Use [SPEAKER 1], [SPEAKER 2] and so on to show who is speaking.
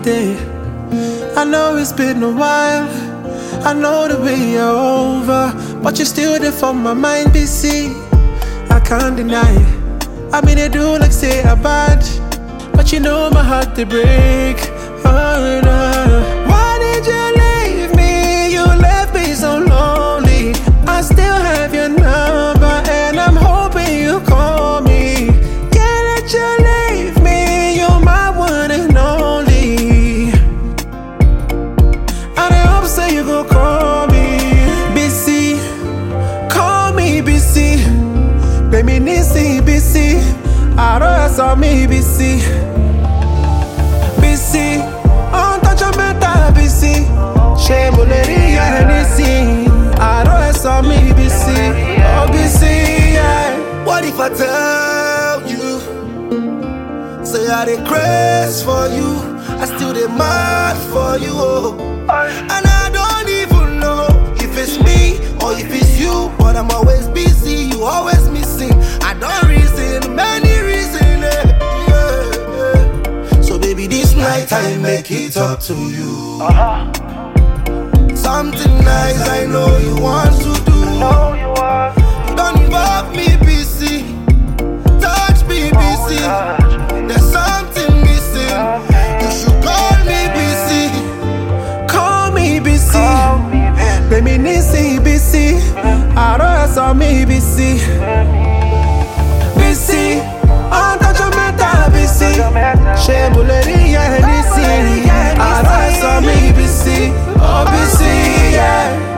[SPEAKER 1] day. I know it's been a while, I know that we are over, but you're still there for my mind, BC. I can't deny it. I mean, I do like say I'm bad, but you know my heart they break. Oh no. Why did you leave me? You left me so lonely. I still have your number and I'm hoping you call me. Can't let you leave me, you're my one and only. And I hope so you go call me. BC, call me BC. Baby Nisi BC, I don't saw me BC. BC, on touch a meta BC. Shame Buleri and Nisi, I don't saw me BC. Oh BC, yeah.
[SPEAKER 2] What if I tell you, say I dey craze for you, I still dey mad for you, oh. And I don't even know if it's me or if it's you, but I'm always busy, you always missing. I don't reason, many reasons, yeah. So baby, this night I make it up to you. Something nice I know you want to do. Don't involve me, BC. Touch me, BC. There's something missing. You should call me BC.
[SPEAKER 1] Call me BC. Baby Nisi BC, I don't saw me BC. BC, on touch a meta BC. Shame Buleri and Nisi, I don't saw me BC. Oh BC, yeah.